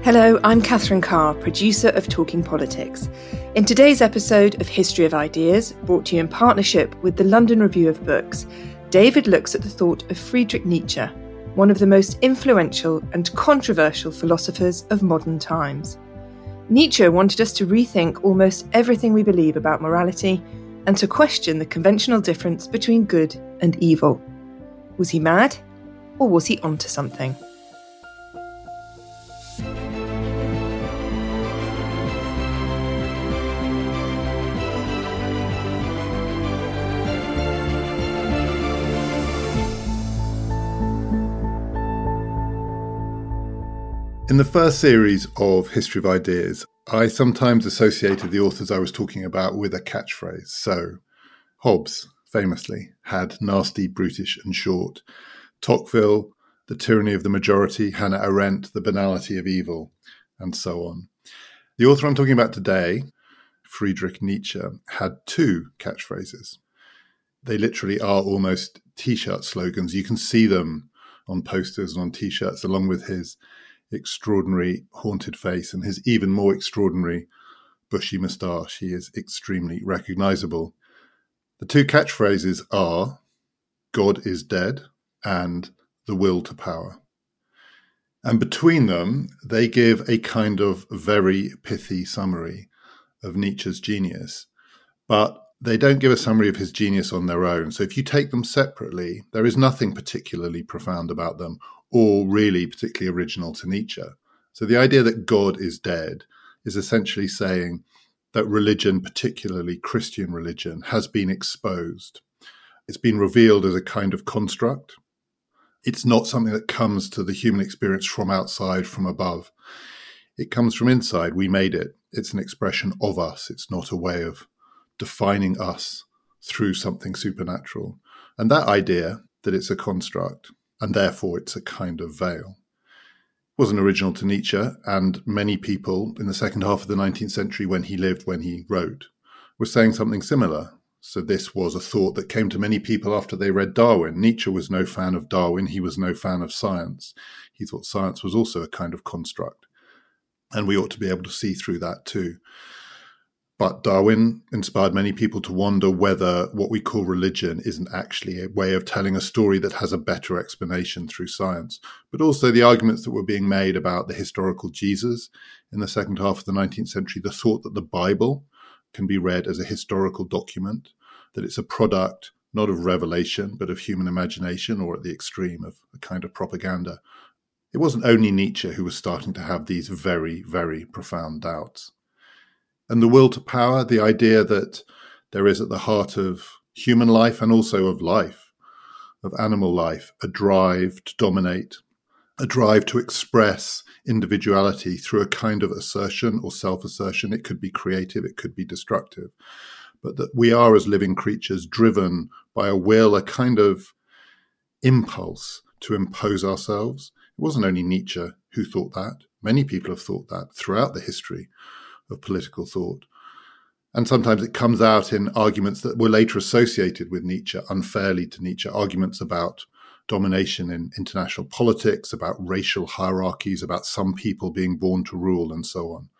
Hello, I'm Catherine Carr, producer of Talking Politics. In today's episode of History of Ideas, brought to you in partnership with the London Review of Books, David looks at the thought of Friedrich Nietzsche, one of the most influential and controversial philosophers of modern times. Nietzsche wanted us to rethink almost everything we believe about morality and to question the conventional difference between good and evil. Was he mad, or was he onto something? In the first series of History of Ideas, I sometimes associated the authors I was talking about with a catchphrase. So, Hobbes, famously, had nasty, brutish and short. Tocqueville, the tyranny of the majority. Hannah Arendt, the banality of evil, and so on. The author I'm talking about today, Friedrich Nietzsche, had two catchphrases. They literally are almost T-shirt slogans. You can see them on posters and on T-shirts, along with his extraordinary haunted face and his even more extraordinary bushy moustache. He is extremely recognizable. The two catchphrases are "God is dead" and "the will to power." And between them, they give a kind of very pithy summary of Nietzsche's genius. But they don't give a summary of his genius on their own. So if you take them separately, there is nothing particularly profound about them or really particularly original to Nietzsche. So the idea that God is dead is essentially saying that religion, particularly Christian religion, has been exposed. It's been revealed as a kind of construct. It's not something that comes to the human experience from outside, from above. It comes from inside. We made it. It's an expression of us. It's not a way of defining us through something supernatural. And that idea that it's a construct, and therefore it's a kind of veil, wasn't original to Nietzsche, and many people in the second half of the 19th century when he lived, when he wrote, were saying something similar. So this was a thought that came to many people after they read Darwin. Nietzsche was no fan of Darwin. He was no fan of science. He thought science was also a kind of construct, and we ought to be able to see through that too. But Darwin inspired many people to wonder whether what we call religion isn't actually a way of telling a story that has a better explanation through science. But also the arguments that were being made about the historical Jesus in the second half of the 19th century, the thought that the Bible can be read as a historical document, that it's a product not of revelation, but of human imagination, or at the extreme of a kind of propaganda. It wasn't only Nietzsche who was starting to have these very, very profound doubts. And the will to power, the idea that there is at the heart of human life and also of life, of animal life, a drive to dominate, a drive to express individuality through a kind of assertion or self-assertion. It could be creative, it could be destructive, but that we are as living creatures driven by a will, a kind of impulse to impose ourselves. It wasn't only Nietzsche who thought that. Many people have thought that throughout the history of political thought. And sometimes it comes out in arguments that were later associated with Nietzsche, unfairly to Nietzsche, arguments about domination in international politics, about racial hierarchies, about some people being born to rule, and so on.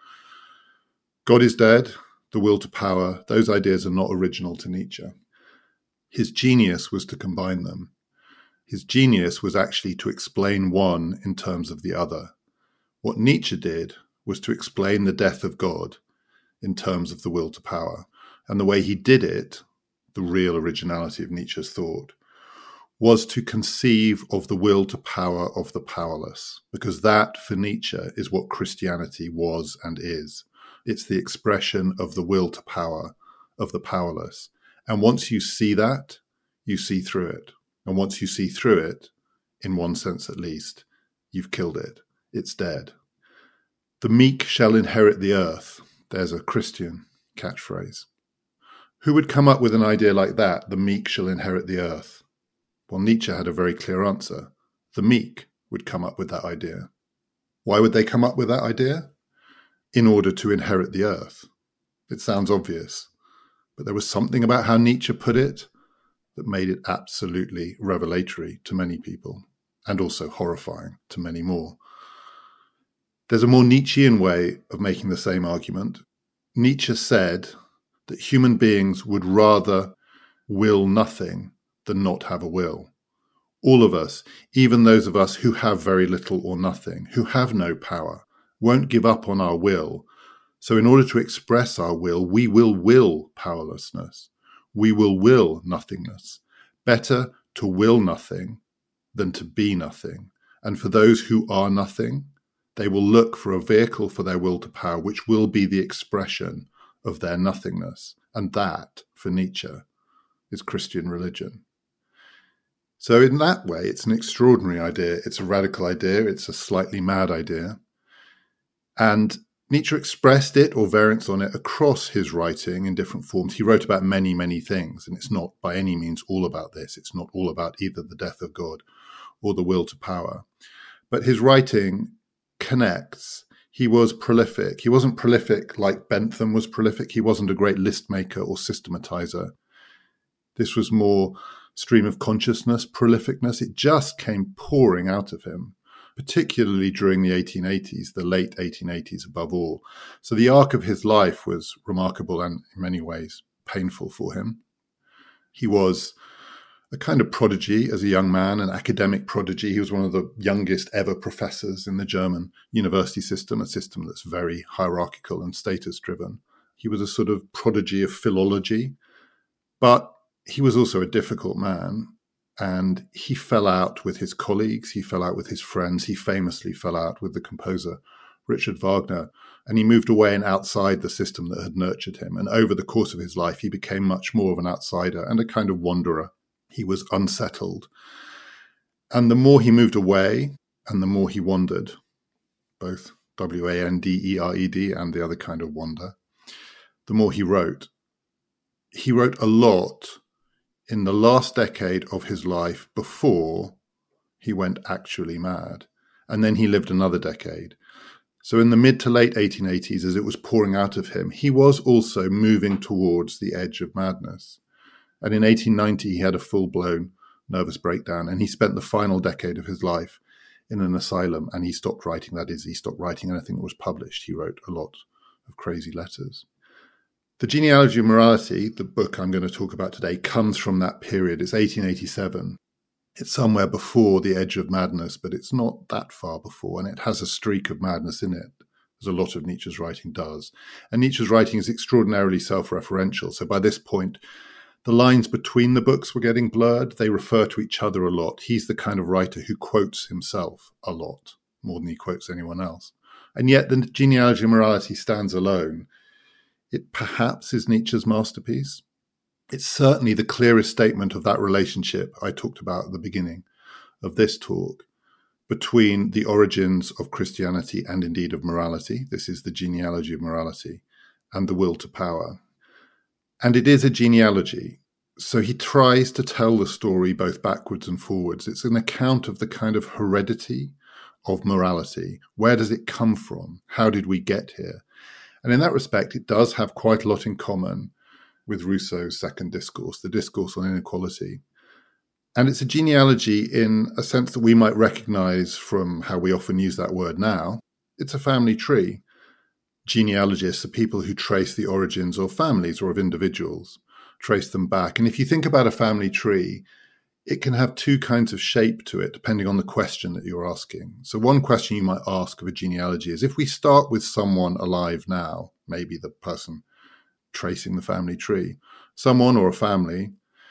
God is dead, the will to power, those ideas are not original to Nietzsche. His genius was to combine them. His genius was actually to explain one in terms of the other. What Nietzsche did was to explain the death of God in terms of the will to power. And the way he did it, the real originality of Nietzsche's thought, was to conceive of the will to power of the powerless. Because that, for Nietzsche, is what Christianity was and is. It's the expression of the will to power of the powerless. And once you see that, you see through it. And once you see through it, in one sense at least, you've killed it. It's dead. The meek shall inherit the earth. There's a Christian catchphrase. Who would come up with an idea like that? The meek shall inherit the earth. Well, Nietzsche had a very clear answer. The meek would come up with that idea. Why would they come up with that idea? In order to inherit the earth. It sounds obvious, but there was something about how Nietzsche put it that made it absolutely revelatory to many people, and also horrifying to many more. There's a more Nietzschean way of making the same argument. Nietzsche said that human beings would rather will nothing than not have a will. All of us, even those of us who have very little or nothing, who have no power, won't give up on our will. So in order to express our will, we will powerlessness. We will nothingness. Better to will nothing than to be nothing. And for those who are nothing, they will look for a vehicle for their will to power, which will be the expression of their nothingness. And that, for Nietzsche, is Christian religion. So in that way, it's an extraordinary idea. It's a radical idea. It's a slightly mad idea. And Nietzsche expressed it or variants on it across his writing in different forms. He wrote about many, many things, and it's not by any means all about this. It's not all about either the death of God or the will to power. But his writing connects. He was prolific. He wasn't prolific like Bentham was prolific. He wasn't a great list maker or systematizer. This was more stream of consciousness, prolificness. It just came pouring out of him, particularly during the 1880s, the late 1880s above all. So the arc of his life was remarkable and in many ways painful for him. He was a kind of prodigy as a young man, an academic prodigy. He was one of the youngest ever professors in the German university system, a system that's very hierarchical and status-driven. He was a sort of prodigy of philology, but he was also a difficult man, and he fell out with his colleagues, he fell out with his friends, he famously fell out with the composer Richard Wagner, and he moved away and outside the system that had nurtured him. And over the course of his life, he became much more of an outsider and a kind of wanderer. He was unsettled. And the more he moved away and the more he wandered, both wandered and the other kind of wander, the more he wrote. He wrote a lot in the last decade of his life before he went actually mad. And then he lived another decade. So in the mid to late 1880s, as it was pouring out of him, he was also moving towards the edge of madness. And in 1890, he had a full-blown nervous breakdown, and he spent the final decade of his life in an asylum, and he stopped writing. That is, he stopped writing anything that was published. He wrote a lot of crazy letters. The Genealogy of Morality, the book I'm going to talk about today, comes from that period. It's 1887. It's somewhere before the edge of madness, but it's not that far before, and it has a streak of madness in it, as a lot of Nietzsche's writing does. And Nietzsche's writing is extraordinarily self-referential. So by this point, the lines between the books were getting blurred. They refer to each other a lot. He's the kind of writer who quotes himself a lot, more than he quotes anyone else. And yet the Genealogy of Morality stands alone. It perhaps is Nietzsche's masterpiece. It's certainly the clearest statement of that relationship I talked about at the beginning of this talk between the origins of Christianity and indeed of morality. This is the Genealogy of Morality, and the will to power. And it is a genealogy. So he tries to tell the story both backwards and forwards. It's an account of the kind of heredity of morality. Where does it come from? How did we get here? And in that respect, it does have quite a lot in common with Rousseau's second discourse, the discourse on inequality. And it's a genealogy in a sense that we might recognize from how we often use that word now. It's a family tree. Genealogists are people who trace the origins of families or of individuals, trace them back. And if you think about a family tree, it can have two kinds of shape to it, depending on the question that you're asking. So one question you might ask of a genealogy is, if we start with someone alive now, maybe the person tracing the family tree, someone or a family,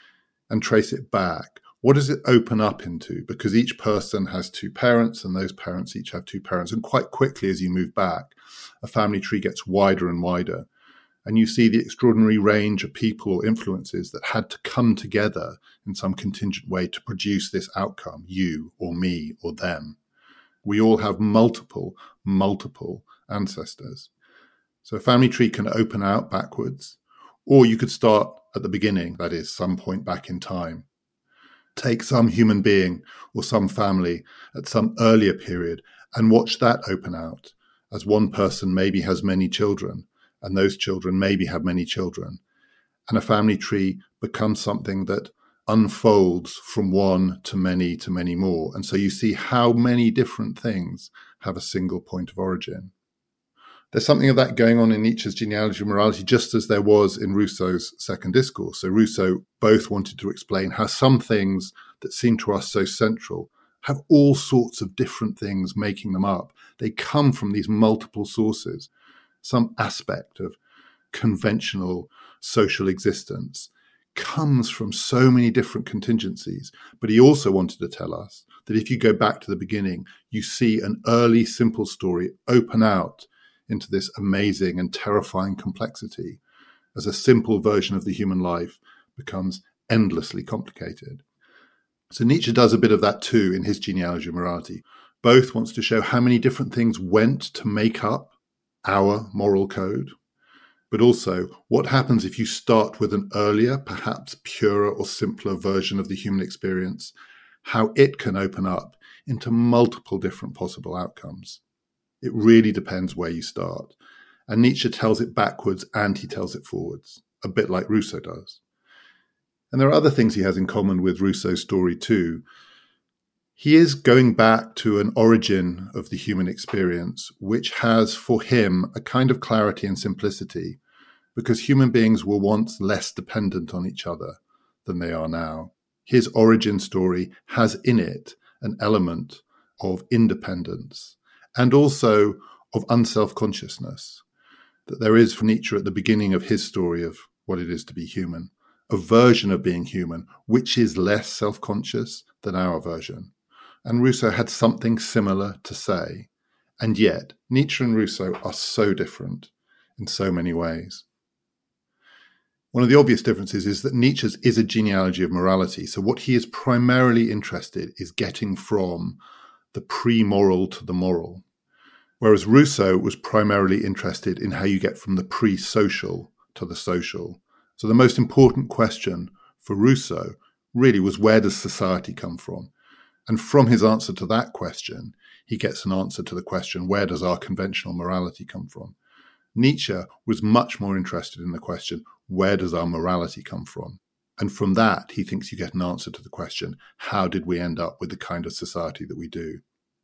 and trace it back, what does it open up into? Because each person has two parents, and those parents each have two parents. And quite quickly, as you move back, a family tree gets wider and wider. And you see the extraordinary range of people or influences that had to come together in some contingent way to produce this outcome, you or me or them. We all have multiple ancestors. So a family tree can open out backwards, or you could start at the beginning, that is, some point back in time. Take some human being or some family at some earlier period and watch that open out, as one person maybe has many children, and those children maybe have many children. And a family tree becomes something that unfolds from one to many more. And so you see how many different things have a single point of origin. There's something of that going on in Nietzsche's genealogy of morality, just as there was in Rousseau's Second Discourse. So Rousseau both wanted to explain how some things that seem to us so central have all sorts of different things making them up. They come from these multiple sources. Some aspect of conventional social existence comes from so many different contingencies. But he also wanted to tell us that if you go back to the beginning, you see an early simple story open out into this amazing and terrifying complexity as a simple version of the human life becomes endlessly complicated. So Nietzsche does a bit of that too in his genealogy of morality. Both wants to show how many different things went to make up our moral code, but also what happens if you start with an earlier, perhaps purer or simpler version of the human experience, how it can open up into multiple different possible outcomes. It really depends where you start. And Nietzsche tells it backwards and he tells it forwards, a bit like Rousseau does. And there are other things he has in common with Rousseau's story too. He is going back to an origin of the human experience, which has for him a kind of clarity and simplicity, because human beings were once less dependent on each other than they are now. His origin story has in it an element of independence and also of unself-consciousness, that there is for Nietzsche at the beginning of his story of what it is to be human, a version of being human which is less self-conscious than our version. And Rousseau had something similar to say. And yet, Nietzsche and Rousseau are so different in so many ways. One of the obvious differences is that Nietzsche's is a genealogy of morality. So what he is primarily interested is getting from the pre-moral to the moral, whereas Rousseau was primarily interested in how you get from the pre-social to the social. So the most important question for Rousseau really was, where does society come from? And from his answer to that question, he gets an answer to the question, where does our conventional morality come from? Nietzsche was much more interested in the question, where does our morality come from? And from that, he thinks you get an answer to the question, how did we end up with the kind of society that we do?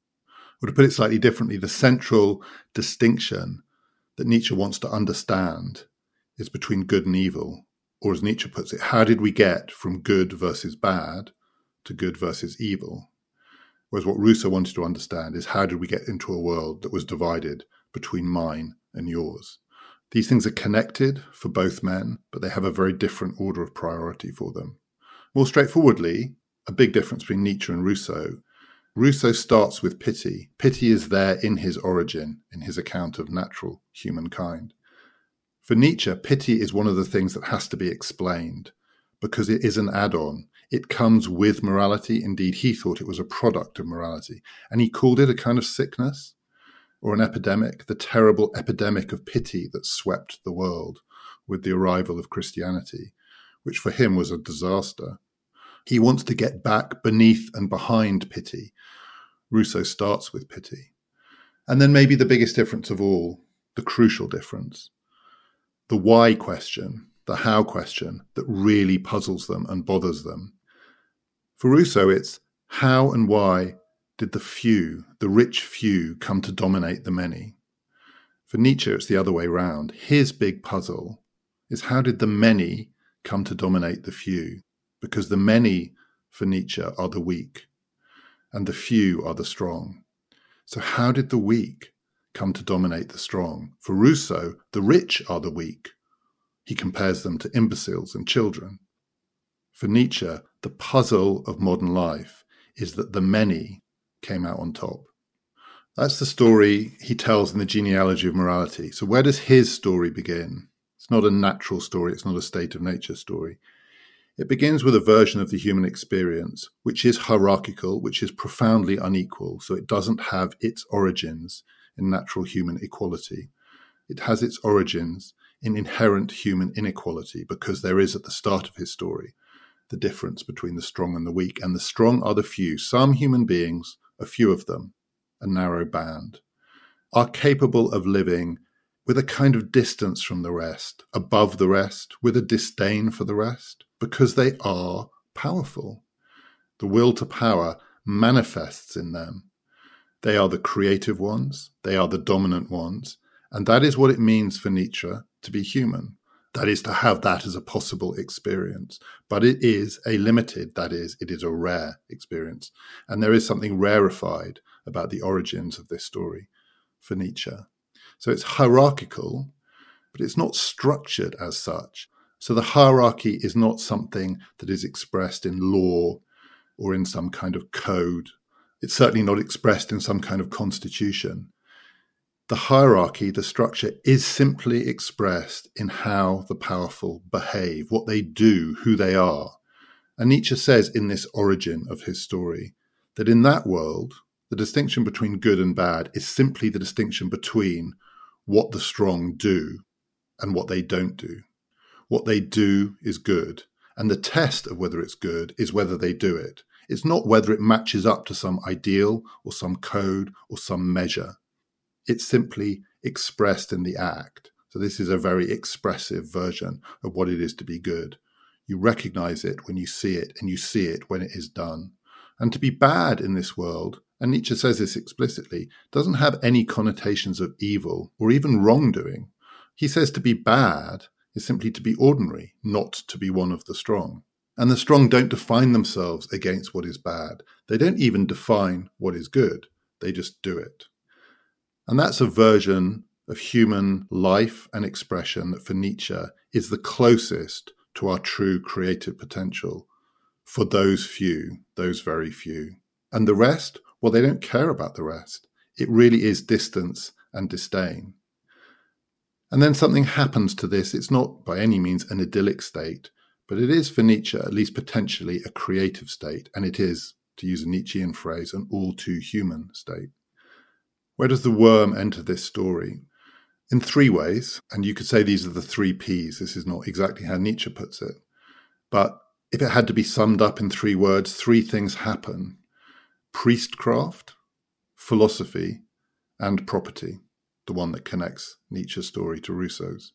Or to put it slightly differently, the central distinction that Nietzsche wants to understand is between good and evil. Or as Nietzsche puts it, how did we get from good versus bad to good versus evil? Whereas what Rousseau wanted to understand is, how did we get into a world that was divided between mine and yours? These things are connected for both men, but they have a very different order of priority for them. More straightforwardly, a big difference between Nietzsche and Rousseau. Rousseau starts with pity. Pity is there in his origin, in his account of natural humankind. For Nietzsche, pity is one of the things that has to be explained because it is an add-on. It comes with morality. Indeed, he thought it was a product of morality. And he called it a kind of sickness or an epidemic, the terrible epidemic of pity that swept the world with the arrival of Christianity, which for him was a disaster. He wants to get back beneath and behind pity. Rousseau starts with pity. And then maybe the biggest difference of all, the crucial difference, the why question, the how question that really puzzles them and bothers them. For Rousseau, it's how and why did the few, the rich few, come to dominate the many? For Nietzsche, it's the other way round. His big puzzle is, how did the many come to dominate the few? Because the many, for Nietzsche, are the weak, and the few are the strong. So how did the weak come to dominate the strong? For Rousseau, the rich are the weak. He compares them to imbeciles and children. For Nietzsche, the puzzle of modern life is that the many came out on top. That's the story he tells in the genealogy of morality. So where does his story begin? It's not a natural story. It's not a state of nature story. It begins with a version of the human experience, which is hierarchical, which is profoundly unequal. So it doesn't have its origins in natural human equality. It has its origins in inherent human inequality, because there is at the start of his story the difference between the strong and the weak. And the strong are the few. Some human beings, a few of them, a narrow band, are capable of living with a kind of distance from the rest, above the rest, with a disdain for the rest, because they are powerful. The will to power manifests in them. They are the creative ones. They are the dominant ones. And that is what it means for Nietzsche to be human. That is, to have that as a possible experience. But it is a limited, that is, it is a rare experience. And there is something rarefied about the origins of this story for Nietzsche. So it's hierarchical, but it's not structured as such. So the hierarchy is not something that is expressed in law or in some kind of code. It's certainly not expressed in some kind of constitution. The hierarchy, the structure, is simply expressed in how the powerful behave, what they do, who they are. And Nietzsche says in this origin of his story that in that world, the distinction between good and bad is simply the distinction between what the strong do and what they don't do. What they do is good, and the test of whether it's good is whether they do it. It's not whether it matches up to some ideal or some code or some measure. It's simply expressed in the act. So this is a very expressive version of what it is to be good. You recognize it when you see it, and you see it when it is done. And to be bad in this world, and Nietzsche says this explicitly, doesn't have any connotations of evil or even wrongdoing. He says to be bad is simply to be ordinary, not to be one of the strong. And the strong don't define themselves against what is bad. They don't even define what is good. They just do it. And that's a version of human life and expression that for Nietzsche is the closest to our true creative potential for those few, those very few. And the rest, well, they don't care about the rest. It really is distance and disdain. And then something happens to this. It's not by any means an idyllic state, but it is for Nietzsche at least potentially a creative state. And it is, to use a Nietzschean phrase, an all too human state. Where does the worm enter this story? In three ways, and you could say these are the three Ps. This is not exactly how Nietzsche puts it. But if it had to be summed up in three words, three things happen: priestcraft, philosophy, and property, the one that connects Nietzsche's story to Rousseau's.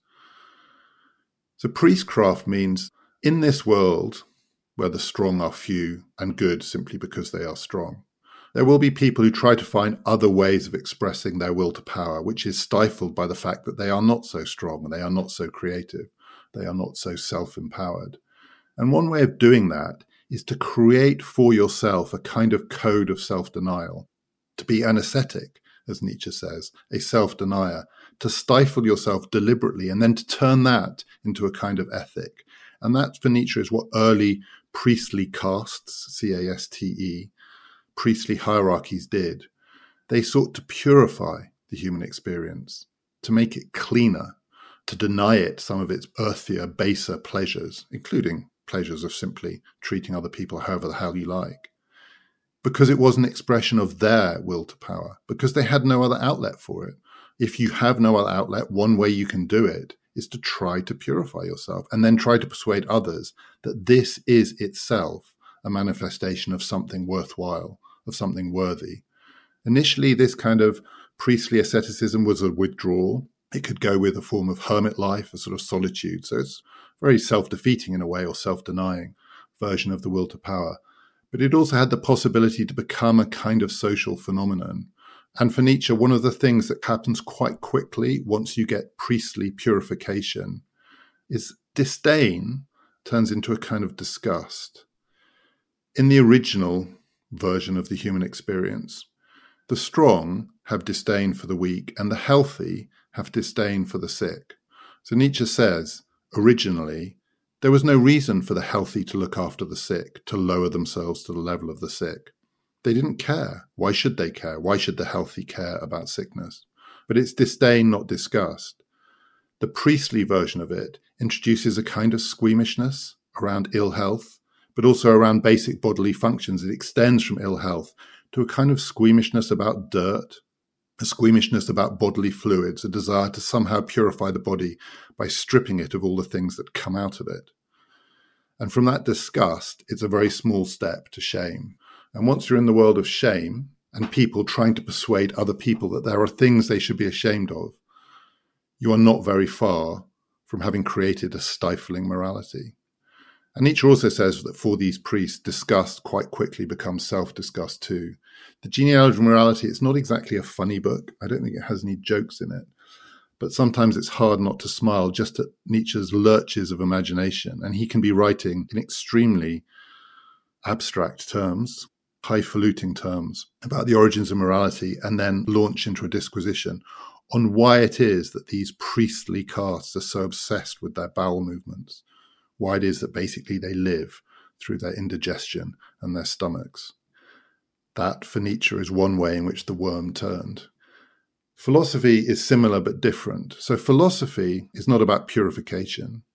So priestcraft means in this world where the strong are few and good simply because they are strong, there will be people who try to find other ways of expressing their will to power, which is stifled by the fact that they are not so strong, they are not so creative, they are not so self-empowered. And one way of doing that is to create for yourself a kind of code of self-denial, to be an ascetic, as Nietzsche says, a self-denier, to stifle yourself deliberately and then to turn that into a kind of ethic. And that, for Nietzsche, is what early priestly castes, C-A-S-T-E, priestly hierarchies did. They sought to purify the human experience, to make it cleaner, to deny it some of its earthier, baser pleasures, including pleasures of simply treating other people however the hell you like, because it was an expression of their will to power, because they had no other outlet for it. If you have no other outlet, one way you can do it is to try to purify yourself and then try to persuade others that this is itself a manifestation of something worthwhile, of something worthy. Initially, this kind of priestly asceticism was a withdrawal. It could go with a form of hermit life, a sort of solitude. So it's very self-defeating in a way, or self-denying version of the will to power. But it also had the possibility to become a kind of social phenomenon. And for Nietzsche, one of the things that happens quite quickly once you get priestly purification is disdain turns into a kind of disgust. In the original version of the human experience, the strong have disdain for the weak and the healthy have disdain for the sick. So Nietzsche says, originally, there was no reason for the healthy to look after the sick, to lower themselves to the level of the sick. They didn't care. Why should they care? Why should the healthy care about sickness? But it's disdain, not disgust. The priestly version of it introduces a kind of squeamishness around ill health, but also around basic bodily functions. It extends from ill health to a kind of squeamishness about dirt, a squeamishness about bodily fluids, a desire to somehow purify the body by stripping it of all the things that come out of it. And from that disgust, it's a very small step to shame. And once you're in the world of shame and people trying to persuade other people that there are things they should be ashamed of, you are not very far from having created a stifling morality. And Nietzsche also says that for these priests, disgust quite quickly becomes self-disgust too. The Genealogy of Morality, it's not exactly a funny book. I don't think it has any jokes in it. But sometimes it's hard not to smile just at Nietzsche's lurches of imagination. And he can be writing in extremely abstract terms, highfalutin terms about the origins of morality, and then launch into a disquisition on why it is that these priestly castes are so obsessed with their bowel movements, why it is that basically they live through their indigestion and their stomachs. That, for Nietzsche, is one way in which the worm turned. Philosophy is similar but different. So philosophy is not about purification,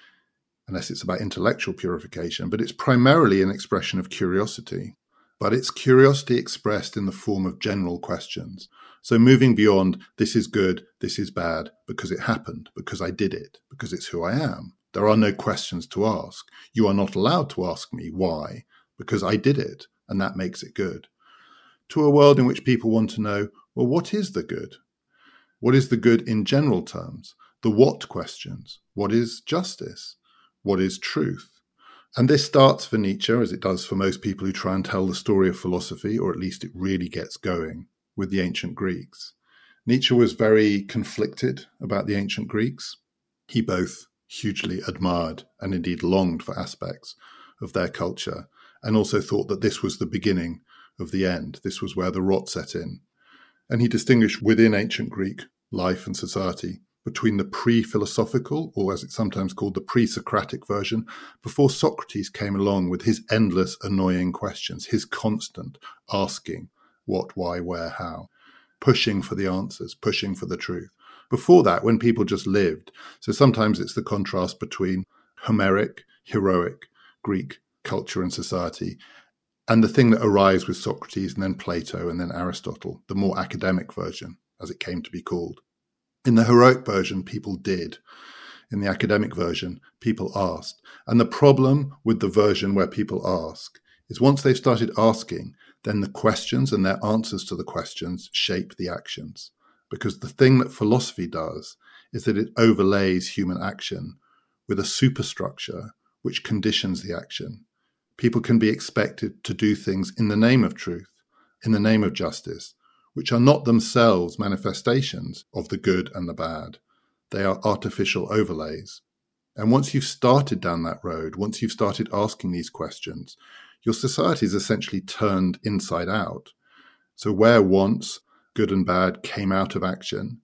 unless it's about intellectual purification, but it's primarily an expression of curiosity. But it's curiosity expressed in the form of general questions. So moving beyond, this is good, this is bad, because it happened, because I did it, because it's who I am. There are no questions to ask. You are not allowed to ask me why, because I did it, and that makes it good. To a world in which people want to know, well, what is the good? What is the good in general terms? The what questions. What is justice? What is truth? And this starts for Nietzsche, as it does for most people who try and tell the story of philosophy, or at least it really gets going, with the ancient Greeks. Nietzsche was very conflicted about the ancient Greeks. He both hugely admired and indeed longed for aspects of their culture, and also thought that this was the beginning of the end. This was where the rot set in. And he distinguished within ancient Greek life and society between the pre-philosophical, or as it's sometimes called, the pre-Socratic version, before Socrates came along with his endless annoying questions, his constant asking what, why, where, how, pushing for the answers, pushing for the truth. Before that, when people just lived, so sometimes it's the contrast between Homeric, heroic Greek culture and society, and the thing that arrives with Socrates and then Plato and then Aristotle, the more academic version, as it came to be called. In the heroic version, people did. In the academic version, people asked. And the problem with the version where people ask is once they've started asking, then the questions and their answers to the questions shape the actions. Because the thing that philosophy does is that it overlays human action with a superstructure which conditions the action. People can be expected to do things in the name of truth, in the name of justice, which are not themselves manifestations of the good and the bad. They are artificial overlays. And once you've started down that road, once you've started asking these questions, your society is essentially turned inside out. So where once good and bad came out of action,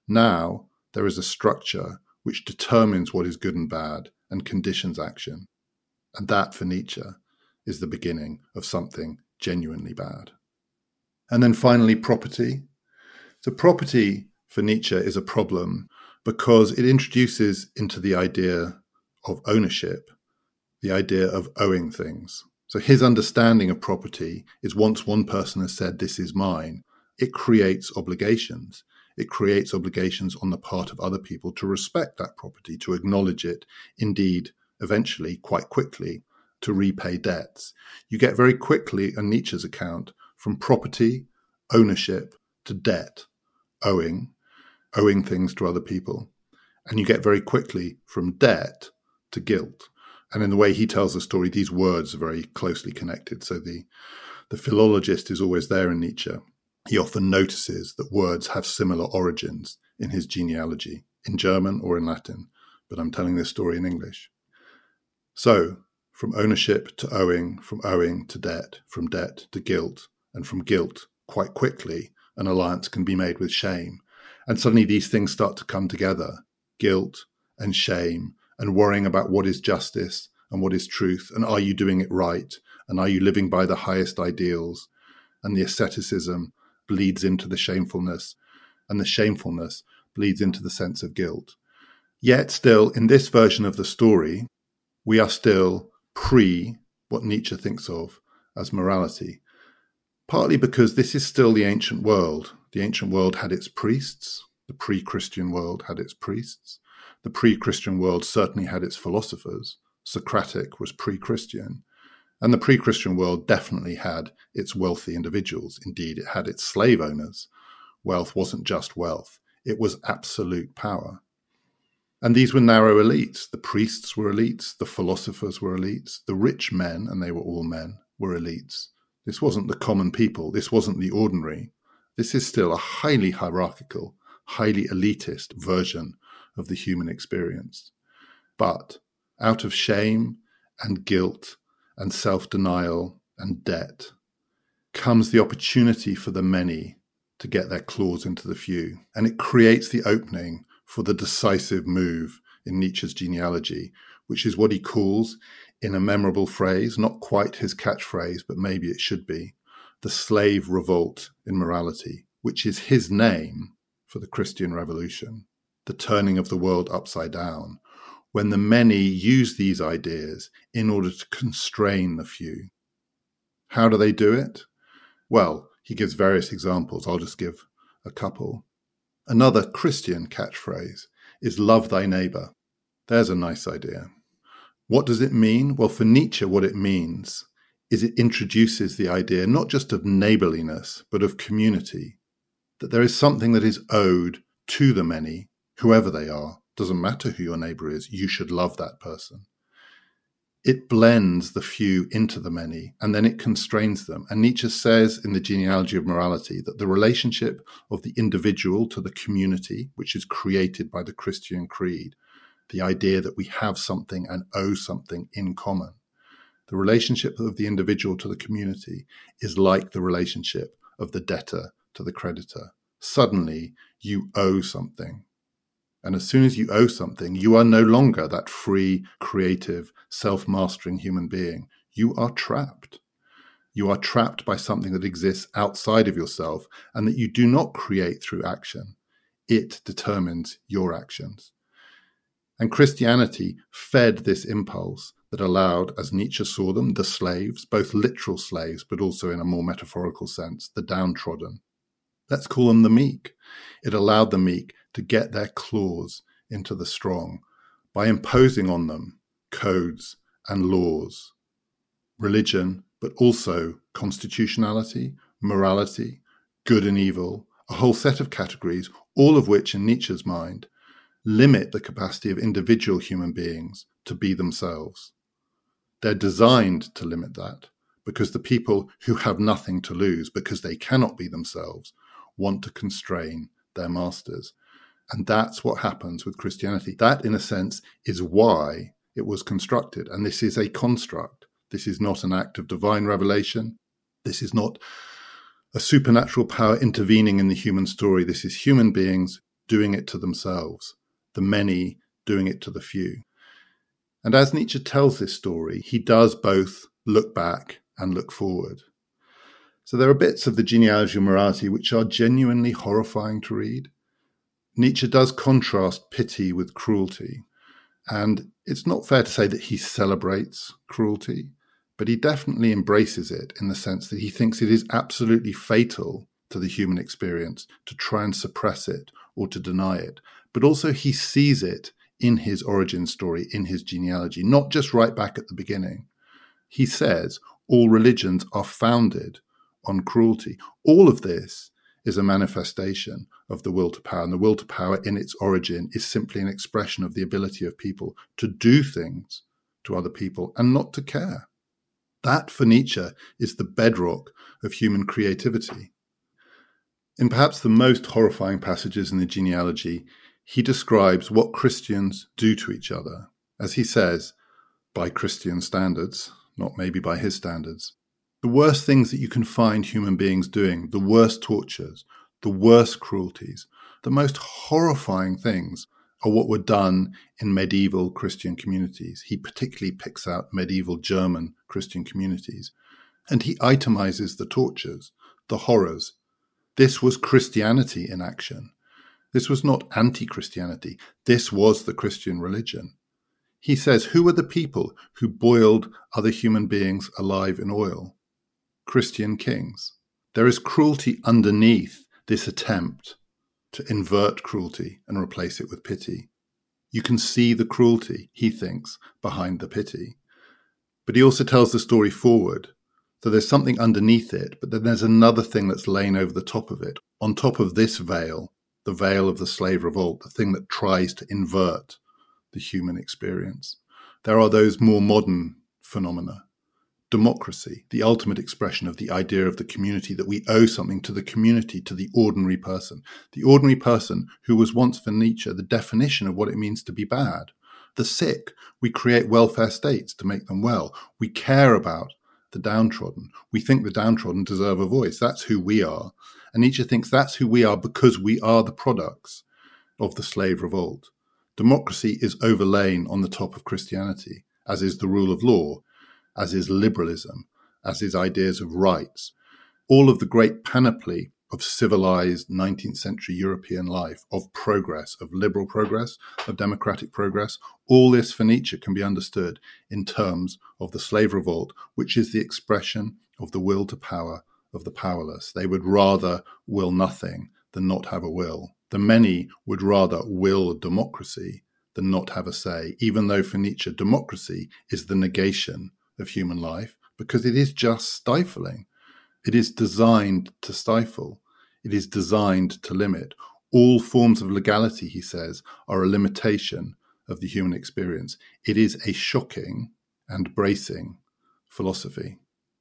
now there is a structure which determines what is good and bad and conditions action. And that, for Nietzsche, is the beginning of something genuinely bad. And then finally, property. So property for Nietzsche is a problem because it introduces into the idea of ownership, the idea of owing things. So his understanding of property is once one person has said, this is mine, it creates obligations. It creates obligations on the part of other people to respect that property, to acknowledge it, indeed, eventually, quite quickly, to repay debts. You get very quickly, on Nietzsche's account, from property, ownership, to debt, owing things to other people. And you get very quickly from debt to guilt. And in the way he tells the story, these words are very closely connected. So the philologist is always there in Nietzsche. He often notices that words have similar origins in his genealogy, in German or in Latin, but I'm telling this story in English. So, from ownership to owing, from owing to debt, from debt to guilt, and from guilt, quite quickly, an alliance can be made with shame. And suddenly these things start to come together, guilt and shame, and worrying about what is justice and what is truth, and are you doing it right, and are you living by the highest ideals, and the asceticism bleeds into the shamefulness, and the shamefulness bleeds into the sense of guilt. Yet still, in this version of the story, we are still pre what Nietzsche thinks of as morality, partly because this is still the ancient world. The ancient world had its priests. The pre-Christian world had its priests. The pre-Christian world certainly had its philosophers. Socratic was pre-Christian. And the pre-Christian world definitely had its wealthy individuals. Indeed, it had its slave owners. Wealth wasn't just wealth. It was absolute power. And these were narrow elites. The priests were elites. The philosophers were elites. The rich men, and they were all men, were elites. This wasn't the common people. This wasn't the ordinary. This is still a highly hierarchical, highly elitist version of the human experience. But out of shame and guilt and self-denial and debt comes the opportunity for the many to get their claws into the few. And it creates the opening for the decisive move in Nietzsche's genealogy, which is what he calls, in a memorable phrase, not quite his catchphrase, but maybe it should be, the slave revolt in morality, which is his name for the Christian Revolution, the turning of the world upside down, when the many use these ideas in order to constrain the few. How do they do it? Well, he gives various examples. I'll just give a couple. Another Christian catchphrase is love thy neighbor. There's a nice idea. What does it mean? Well, for Nietzsche, what it means is it introduces the idea not just of neighborliness, but of community, that there is something that is owed to the many, whoever they are. Doesn't matter who your neighbor is, you should love that person. It blends the few into the many, and then it constrains them. And Nietzsche says in the Genealogy of Morality that the relationship of the individual to the community, which is created by the Christian creed, the idea that we have something and owe something in common, the relationship of the individual to the community is like the relationship of the debtor to the creditor. Suddenly, you owe something. And as soon as you owe something, you are no longer that free, creative, self-mastering human being. You are trapped. You are trapped by something that exists outside of yourself and that you do not create through action. It determines your actions. And Christianity fed this impulse that allowed, as Nietzsche saw them, the slaves, both literal slaves, but also in a more metaphorical sense, the downtrodden. Let's call them the meek. It allowed the meek to get their claws into the strong by imposing on them codes and laws, religion, but also constitutionality, morality, good and evil, a whole set of categories, all of which in Nietzsche's mind limit the capacity of individual human beings to be themselves. They're designed to limit that because the people who have nothing to lose, because they cannot be themselves, want to constrain their masters. And that's what happens with Christianity. That, in a sense, is why it was constructed. And this is a construct. This is not an act of divine revelation. This is not a supernatural power intervening in the human story. This is human beings doing it to themselves, the many doing it to the few. And as Nietzsche tells this story, he does both look back and look forward. So there are bits of the Genealogy of Morality which are genuinely horrifying to read. Nietzsche does contrast pity with cruelty. And it's not fair to say that he celebrates cruelty, but he definitely embraces it in the sense that he thinks it is absolutely fatal to the human experience to try and suppress it or to deny it. But also he sees it in his origin story, in his genealogy, not just right back at the beginning. He says all religions are founded on cruelty. All of this is a manifestation of the will to power. And the will to power in its origin is simply an expression of the ability of people to do things to other people and not to care. That, for Nietzsche, is the bedrock of human creativity. In perhaps the most horrifying passages in the genealogy, he describes what Christians do to each other, as he says, by Christian standards, not maybe by his standards. The worst things that you can find human beings doing, the worst tortures, the worst cruelties, the most horrifying things are what were done in medieval Christian communities. He particularly picks out medieval German Christian communities, and he itemizes the tortures, the horrors. This was Christianity in action. This was not anti-Christianity. This was the Christian religion. He says, who were the people who boiled other human beings alive in oil? Christian kings. There is cruelty underneath this attempt to invert cruelty and replace it with pity. You can see the cruelty, he thinks, behind the pity. But he also tells the story forward. So there's something underneath it, but then there's another thing that's lain over the top of it. On top of this veil, the veil of the slave revolt, the thing that tries to invert the human experience. There are those more modern phenomena. democracy, the ultimate expression of the idea of the community, that we owe something to the community, to the ordinary person who was once for Nietzsche the definition of what it means to be bad. The sick, we create welfare states to make them well. We care about the downtrodden. We think the downtrodden deserve a voice. That's who we are. And Nietzsche thinks that's who we are because we are the products of the slave revolt. Democracy is overlain on the top of Christianity, as is the rule of law, as is liberalism, as is ideas of rights. All of the great panoply of civilized 19th century European life, of progress, of liberal progress, of democratic progress, all this for Nietzsche can be understood in terms of the slave revolt, which is the expression of the will to power of the powerless. They would rather will nothing than not have a will. The many would rather will democracy than not have a say, even though for Nietzsche democracy is the negation of human life, because it is just stifling. It is designed to stifle. It is designed to limit. All forms of legality, he says, are a limitation of the human experience. It is a shocking and bracing philosophy.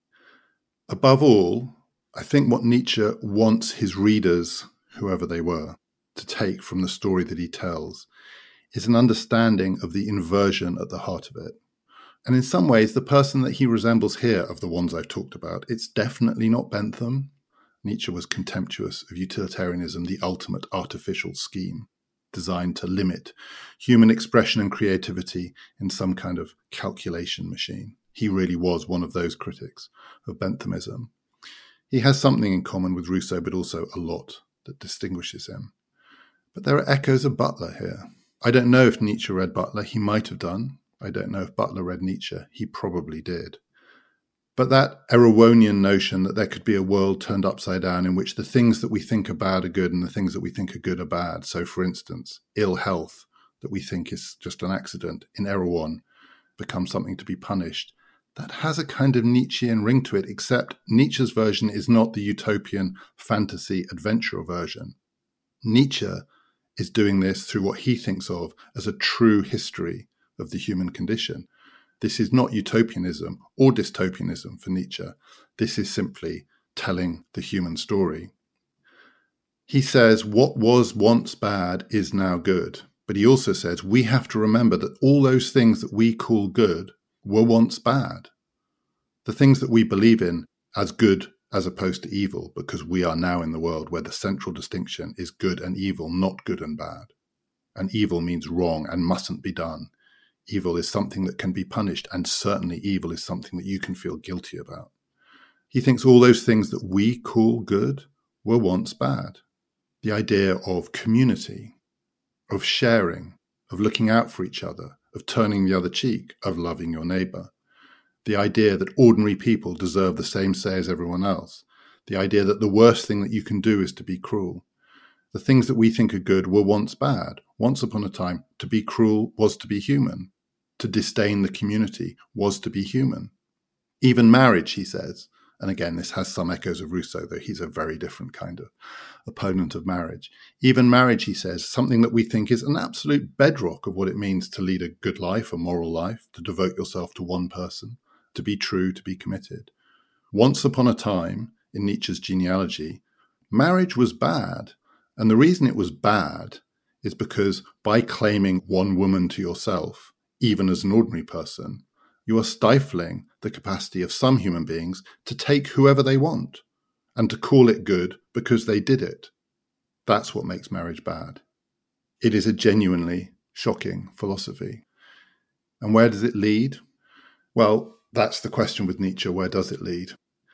Above all, I think what Nietzsche wants his readers, whoever they were, to take from the story that he tells is an understanding of the inversion at the heart of it. And in some ways, the person that he resembles here of the ones I've talked about, it's definitely not Bentham. Nietzsche was contemptuous of utilitarianism, the ultimate artificial scheme designed to limit human expression and creativity in some kind of calculation machine. He really was one of those critics of Benthamism. He has something in common with Rousseau, but also a lot that distinguishes him. But there are echoes of Butler here. I don't know if Nietzsche read Butler. He might have done. I don't know if Butler read Nietzsche. He probably did. But that Erewhonian notion that there could be a world turned upside down in which the things that we think are bad are good and the things that we think are good are bad. So, for instance, ill health that we think is just an accident in Erewhon becomes something to be punished. That has a kind of Nietzschean ring to it, except Nietzsche's version is not the utopian fantasy adventurer version. Nietzsche is doing this through what he thinks of as a true history of the human condition. This is not utopianism or dystopianism for Nietzsche. This is simply telling the human story. He says what was once bad is now good. But he also says we have to remember that all those things that we call good were once bad. The things that we believe in as good as opposed to evil, because we are now in the world where the central distinction is good and evil, not good and bad. And evil means wrong and mustn't be done. Evil is something that can be punished, and certainly evil is something that you can feel guilty about. He thinks all those things that we call good were once bad. The idea of community, of sharing, of looking out for each other, of turning the other cheek, of loving your neighbour. The idea that ordinary people deserve the same say as everyone else. The idea that the worst thing that you can do is to be cruel. The things that we think are good were once bad. Once upon a time, to be cruel was to be human. To disdain the community was to be human. Even marriage, he says, and again, this has some echoes of Rousseau, though he's a very different kind of opponent of marriage. Even marriage, he says, something that we think is an absolute bedrock of what it means to lead a good life, a moral life, to devote yourself to one person, to be true, to be committed. Once upon a time, in Nietzsche's genealogy, marriage was bad. And the reason it was bad is because by claiming one woman to yourself, even as an ordinary person, you are stifling the capacity of some human beings to take whoever they want and to call it good because they did it. That's what makes marriage bad. It is a genuinely shocking philosophy. And where does it lead? Well, that's the question with Nietzsche. Where does it lead?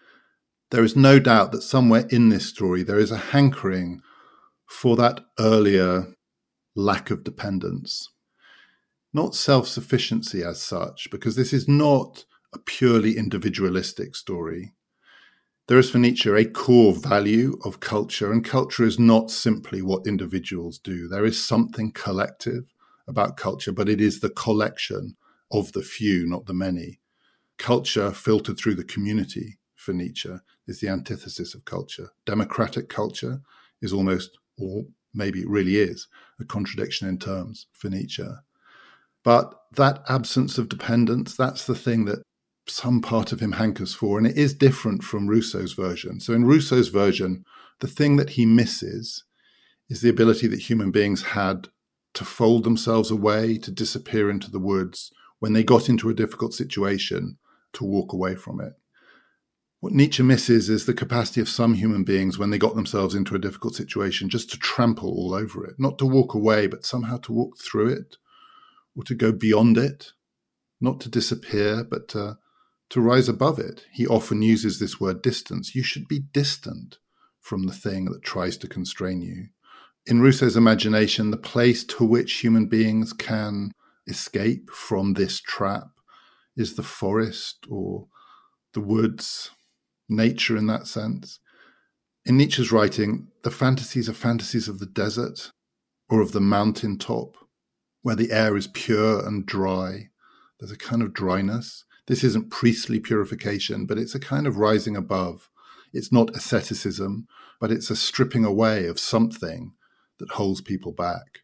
There is no doubt that somewhere in this story there is a hankering for that earlier lack of dependence. Not self-sufficiency as such, because this is not a purely individualistic story. There is for Nietzsche a core value of culture, and culture is not simply what individuals do. There is something collective about culture, but it is the collection of the few, not the many. Culture filtered through the community for Nietzsche is the antithesis of culture. Democratic culture is almost, or maybe it really is, a contradiction in terms for Nietzsche. But that absence of dependence, that's the thing that some part of him hankers for, and it is different from Rousseau's version. So in Rousseau's version, the thing that he misses is the ability that human beings had to fold themselves away, to disappear into the woods when they got into a difficult situation, to walk away from it. What Nietzsche misses is the capacity of some human beings when they got themselves into a difficult situation just to trample all over it, not to walk away, but somehow to walk through it or to go beyond it, not to disappear, but to rise above it. He often uses this word distance. You should be distant from the thing that tries to constrain you. In Rousseau's imagination, the place to which human beings can escape from this trap is the forest or the woods, nature in that sense. In Nietzsche's writing, the fantasies are fantasies of the desert or of the mountain top, where the air is pure and dry. There's a kind of dryness. This isn't priestly purification, but it's a kind of rising above. It's not asceticism, but it's a stripping away of something that holds people back.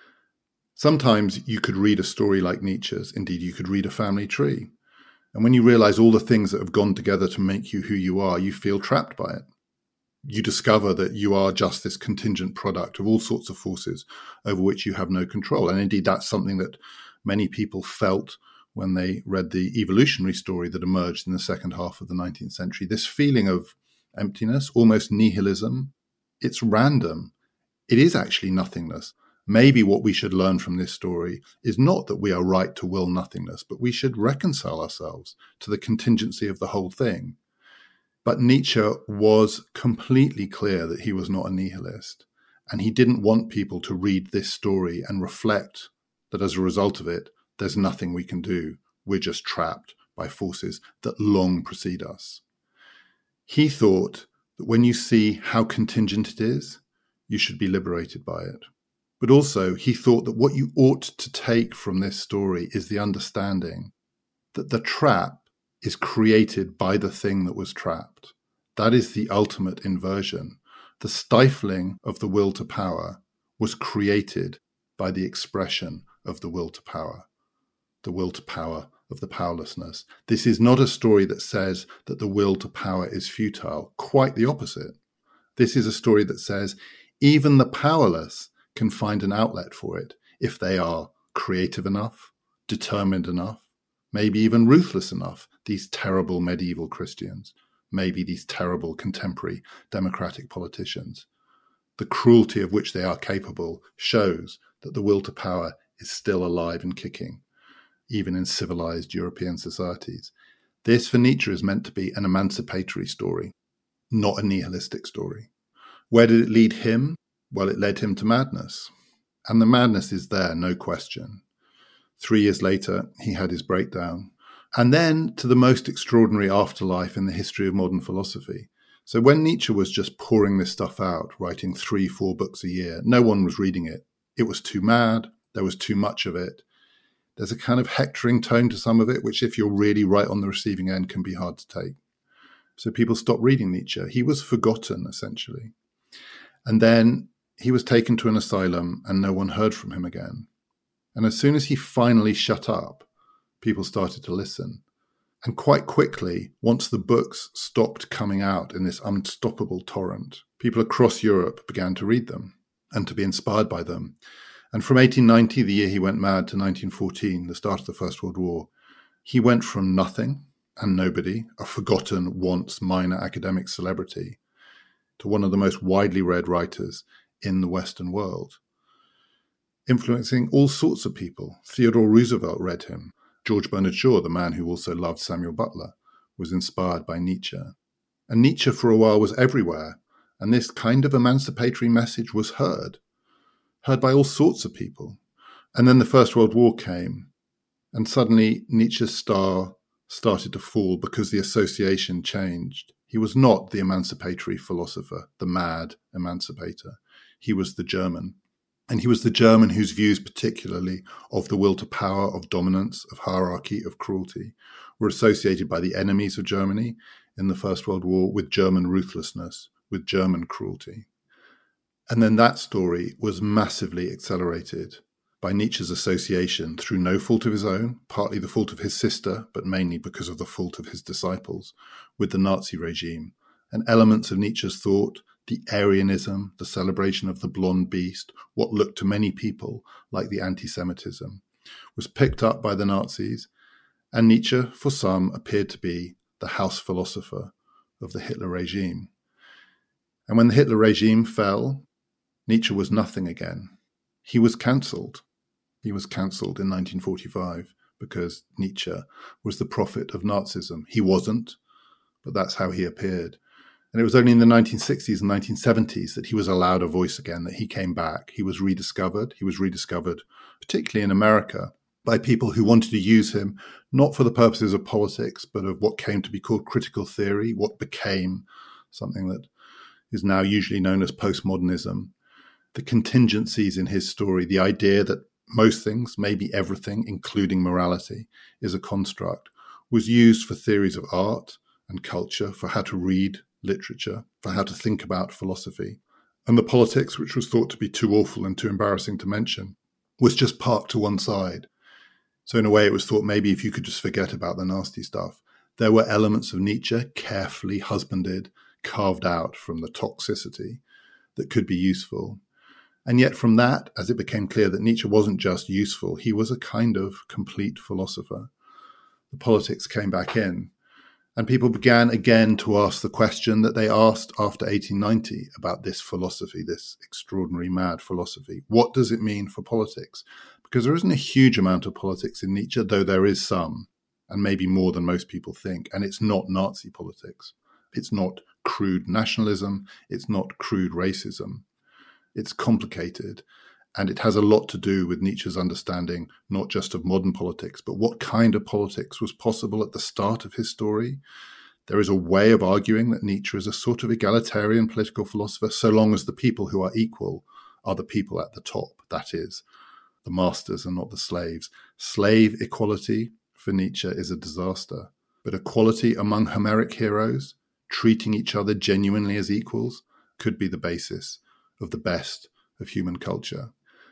Sometimes you could read a story like Nietzsche's. Indeed, you could read A Family Tree. And when you realize all the things that have gone together to make you who you are, you feel trapped by it. You discover that you are just this contingent product of all sorts of forces over which you have no control. And indeed, that's something that many people felt when they read the evolutionary story that emerged in the second half of the 19th century. This feeling of emptiness, almost nihilism, it's random. It is actually nothingness. Maybe what we should learn from this story is not that we are right to will nothingness, but we should reconcile ourselves to the contingency of the whole thing. But Nietzsche was completely clear that he was not a nihilist, and he didn't want people to read this story and reflect that as a result of it, there's nothing we can do. We're just trapped by forces that long precede us. He thought that when you see how contingent it is, you should be liberated by it. But also, he thought that what you ought to take from this story is the understanding that the trap is created by the thing that was trapped. That is the ultimate inversion. The stifling of the will to power was created by the expression of the will to power of the powerlessness. This is not a story that says that the will to power is futile. Quite the opposite. This is a story that says even the powerless can find an outlet for it if they are creative enough, determined enough, maybe even ruthless enough, these terrible medieval Christians, maybe these terrible contemporary democratic politicians. The cruelty of which they are capable shows that the will to power is still alive and kicking, even in civilized European societies. This, for Nietzsche, is meant to be an emancipatory story, not a nihilistic story. Where did it lead him? Well, it led him to madness. And the madness is there, no question. 3 years later, he had his breakdown. And then to the most extraordinary afterlife in the history of modern philosophy. So when Nietzsche was just pouring this stuff out, writing 3-4 books a year, no one was reading it. It was too mad. There was too much of it. There's a kind of hectoring tone to some of it, which if you're really right on the receiving end can be hard to take. So people stopped reading Nietzsche. He was forgotten, essentially. And then he was taken to an asylum and no one heard from him again. And as soon as he finally shut up, people started to listen. And quite quickly, once the books stopped coming out in this unstoppable torrent, people across Europe began to read them and to be inspired by them. And from 1890, the year he went mad, to 1914, the start of the First World War, he went from nothing and nobody, a forgotten, once minor academic celebrity, to one of the most widely read writers in the Western world, influencing all sorts of people. Theodore Roosevelt read him. George Bernard Shaw, the man who also loved Samuel Butler, was inspired by Nietzsche. And Nietzsche for a while was everywhere, and this kind of emancipatory message was heard by all sorts of people. And then the First World War came, and suddenly Nietzsche's star started to fall because the association changed. He was not the emancipatory philosopher, the mad emancipator. He was the German. And he was the German whose views, particularly of the will to power, of dominance, of hierarchy, of cruelty, were associated by the enemies of Germany in the First World War with German ruthlessness, with German cruelty. And then that story was massively accelerated by Nietzsche's association, through no fault of his own, partly the fault of his sister, but mainly because of the fault of his disciples, with the Nazi regime, and elements of Nietzsche's thought, the Aryanism, the celebration of the blonde beast, what looked to many people like the anti-Semitism, was picked up by the Nazis, and Nietzsche, for some, appeared to be the house philosopher of the Hitler regime. And when the Hitler regime fell, Nietzsche was nothing again. He was cancelled. He was cancelled in 1945 because Nietzsche was the prophet of Nazism. He wasn't, but that's how he appeared. And it was only in the 1960s and 1970s that he was allowed a voice again, that he came back. He was rediscovered. He was rediscovered, particularly in America, by people who wanted to use him, not for the purposes of politics, but of what came to be called critical theory, what became something that is now usually known as postmodernism. The contingencies in his story, the idea that most things, maybe everything, including morality, is a construct, was used for theories of art and culture, for how to read literature, for how to think about philosophy. And the politics, which was thought to be too awful and too embarrassing to mention, was just parked to one side. So in a way, it was thought maybe if you could just forget about the nasty stuff. There were elements of Nietzsche carefully husbanded, carved out from the toxicity that could be useful. And yet from that, as it became clear that Nietzsche wasn't just useful, he was a kind of complete philosopher. The politics came back in, and people began again to ask the question that they asked after 1890 about this philosophy, this extraordinary mad philosophy. What does it mean for politics? Because there isn't a huge amount of politics in Nietzsche, though there is some, and maybe more than most people think. And it's not Nazi politics. It's not crude nationalism. It's not crude racism. It's complicated, and it has a lot to do with Nietzsche's understanding, not just of modern politics, but what kind of politics was possible at the start of his story. There is a way of arguing that Nietzsche is a sort of egalitarian political philosopher, so long as the people who are equal are the people at the top, that is, the masters and not the slaves. Slave equality for Nietzsche is a disaster, but equality among Homeric heroes, treating each other genuinely as equals, could be the basis of the best of human culture.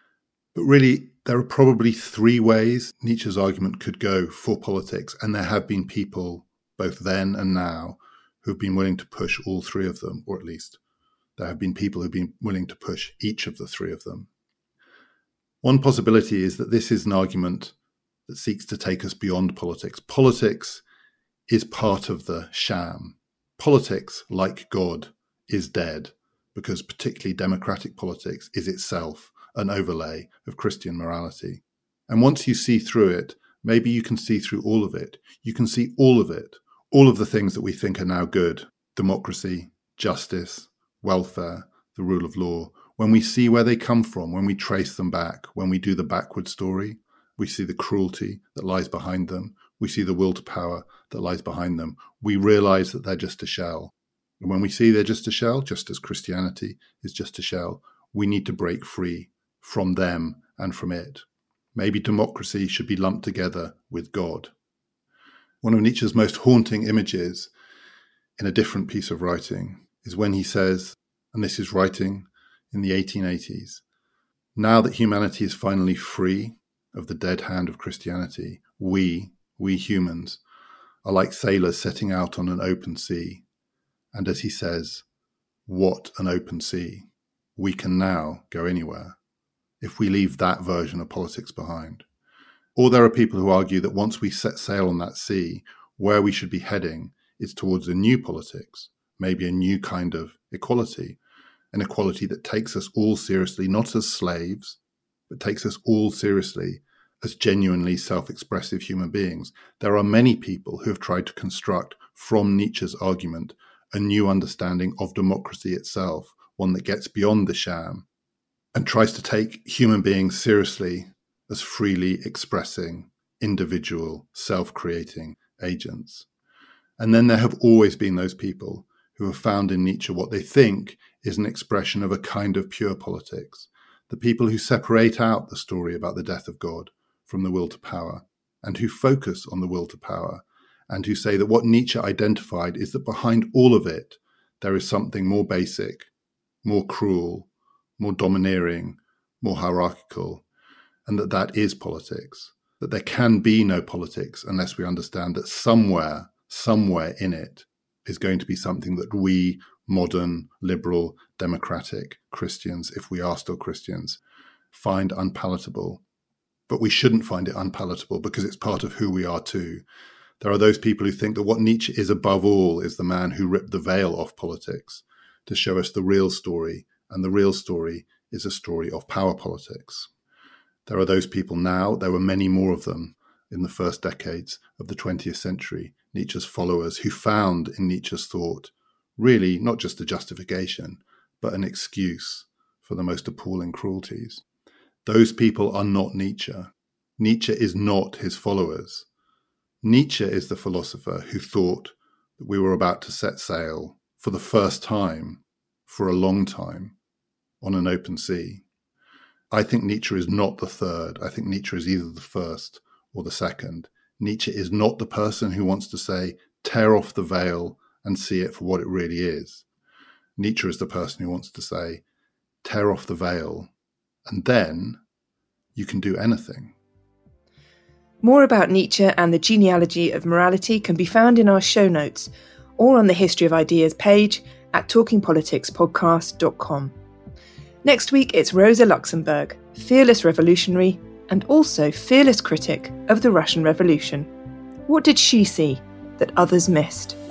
But really, there are probably three ways Nietzsche's argument could go for politics, and there have been people, both then and now, who've been willing to push all three of them, or at least there have been people who've been willing to push each of the three of them. One possibility is that this is an argument that seeks to take us beyond politics. Politics is part of the sham. Politics, like God, is dead, because particularly democratic politics is itself an overlay of Christian morality. And once you see through it, maybe you can see through all of it. You can see all of it, all of the things that we think are now good: democracy, justice, welfare, the rule of law. When we see where they come from, when we trace them back, when we do the backward story, we see the cruelty that lies behind them. We see the will to power that lies behind them. We realize that they're just a shell. And when we see they're just a shell, just as Christianity is just a shell, we need to break free from them and from it. Maybe democracy should be lumped together with God. One of Nietzsche's most haunting images in a different piece of writing is when he says, and this is writing in the 1880s, now that humanity is finally free of the dead hand of Christianity, we humans, are like sailors setting out on an open sea. And as he says, what an open sea. We can now go anywhere if we leave that version of politics behind. Or there are people who argue that once we set sail on that sea, where we should be heading is towards a new politics, maybe a new kind of equality, an equality that takes us all seriously, not as slaves, but takes us all seriously as genuinely self-expressive human beings. There are many people who have tried to construct from Nietzsche's argument a new understanding of democracy itself, one that gets beyond the sham and tries to take human beings seriously as freely expressing, individual, self-creating agents. And then there have always been those people who have found in Nietzsche what they think is an expression of a kind of pure politics, the people who separate out the story about the death of God from the will to power, and who focus on the will to power, and who say that what Nietzsche identified is that behind all of it, there is something more basic, more cruel, more domineering, more hierarchical, and that is politics, that there can be no politics unless we understand that somewhere in it is going to be something that we modern, liberal, democratic Christians, if we are still Christians, find unpalatable. But we shouldn't find it unpalatable because it's part of who we are too. There are those people who think that what Nietzsche is above all is the man who ripped the veil off politics to show us the real story, and the real story is a story of power politics. There are those people now, there were many more of them in the first decades of the 20th century, Nietzsche's followers, who found in Nietzsche's thought really not just a justification, but an excuse for the most appalling cruelties. Those people are not Nietzsche. Nietzsche is not his followers. Nietzsche is the philosopher who thought that we were about to set sail for the first time, for a long time, on an open sea. I think Nietzsche is not the third. I think Nietzsche is either the first or the second. Nietzsche is not the person who wants to say, tear off the veil and see it for what it really is. Nietzsche is the person who wants to say, tear off the veil, and then you can do anything. More about Nietzsche and the genealogy of morality can be found in our show notes or on the History of Ideas page at talkingpoliticspodcast.com. Next week, it's Rosa Luxemburg, fearless revolutionary and also fearless critic of the Russian Revolution. What did she see that others missed?